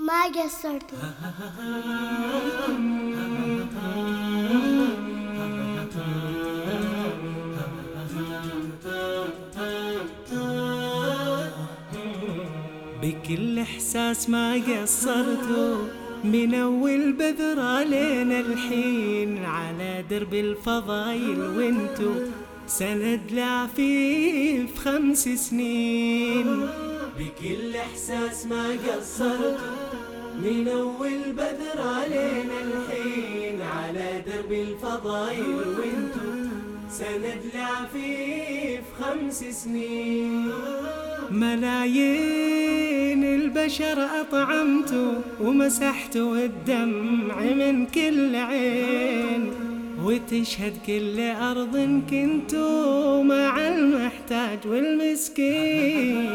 ما قصرتوا. بكل إحساس ما قصرتوا، من أول بذرة لين الحين على درب الفضايل وانتو سند لعفيف 5 سنين. بكل إحساس ما قصرتوا، من أول بذرة لين الحين على درب الفضايل وانتو سند لعفيف 5 سنين. ملايين البشر أطعمتوا ومسحتوا الدمع من كل عين، وتشهد كل أرض كنتوا مع المحتاج والمسكين.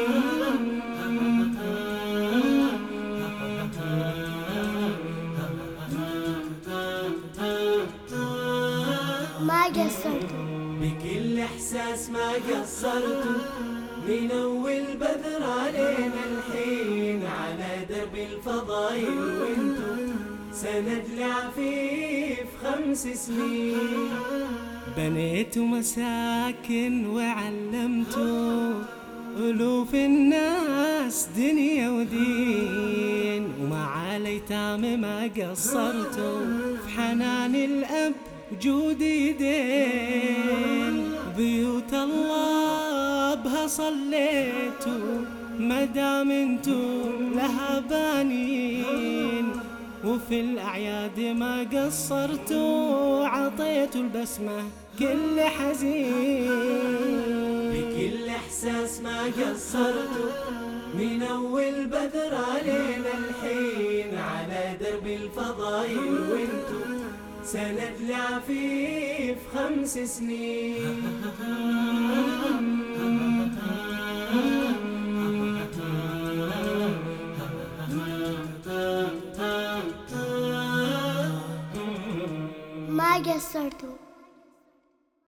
ما قصرتوا. بكل إحساس ما قصرتوا، من أول بذرة لين الحين على درب الفضايل وانتو سند لعفيف 5 سنين. بنيتوا مساكن وعلمتوا ألوف الناس دنيا ودين، ومع الأيتام ما قصرتوا في حنان الأب وجود يدين. بيوت الله بها صليتوا مدام انتو لها بانين، وفي الأعياد ما قصرتوا عطيتوا البسمة كل حزين. بكل إحساس ما قصرتوا، من أول بذرة لين الحين على درب الفضايل وانتو سند لعفيف 5 سنين. ما قصرتوا.